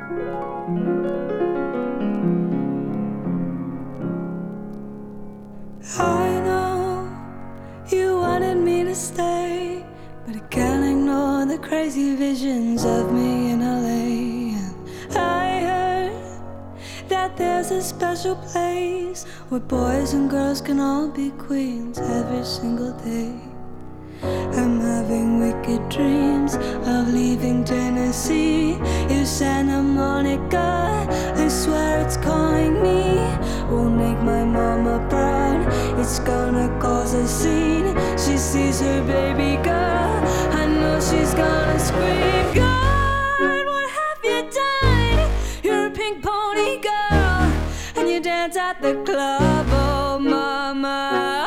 I know you wanted me to stay, but I can't ignore the crazy visions of me in LA. And I heard that there's a special place where boys and girls can all be queens every single day. I'm having wicked dreams of leaving Tennessee. If Santa Monica, I swear it's calling me. Won't make my mama proud, it's gonna cause a scene. She sees her baby girl, I know she's gonna scream. God, what have you done? You're a pink pony girl, and you dance at the club. Oh mama,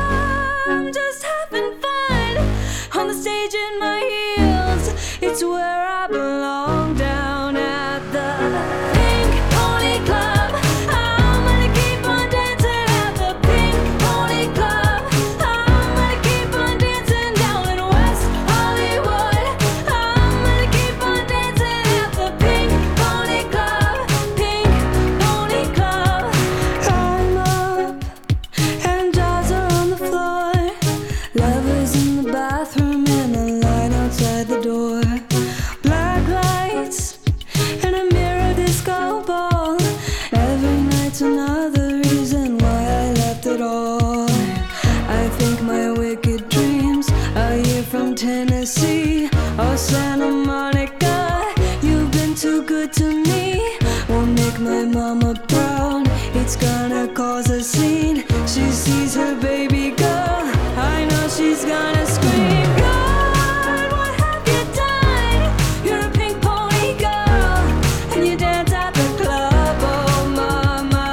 I'm just having fun on the stage in my heels. It's where I belong, down at the Pink Pony Club. I'm gonna keep on dancing at the Pink Pony Club. I'm gonna keep on dancing down in West Hollywood. I'm gonna keep on dancing at the Pink Pony Club. Pink Pony Club. I'm up and jaws are on the floor. Lovers in the bathroom and a line outside the door. Black lights and a mirror disco ball. Every night's another reason why I left it all. I think my wicked dreams are here from Tennessee or Santa Monica. You've been too good to me. Won't make my mama proud, it's gonna cause a scene. She sees her baby girl, I know she's gonna scream. God, what have you done? You're a pink pony girl, and you dance at the club. Oh mama,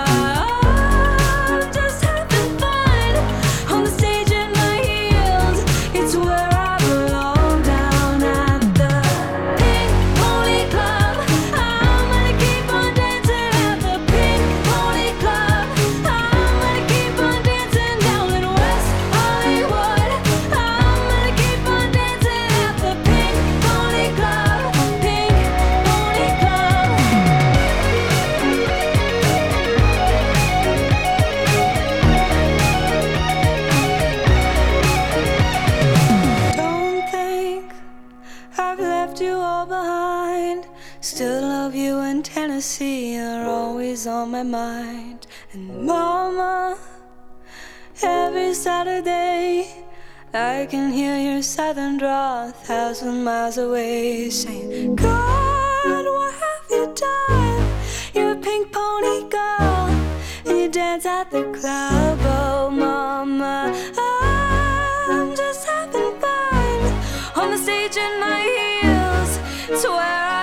I'm just having fun on the stage in my heels. It's where I belong, down at the Pink Pony Club. I'm gonna keep on dancing at the Pink Pony Club. I'm gonna keep on dancing down in West Hollywood. I'm gonna keep on dancing at the Pink Pony Club. Pink Pony Club. Don't think I've left you all behind. Still love you, and Tennessee are always on my mind. And mama, every Saturday I can hear your southern drawl 1,000 miles away, saying, God, what have you done? You're a pink pony girl, and you dance at the club. Oh mama, I'm just having fun on the stage in my heels. It's where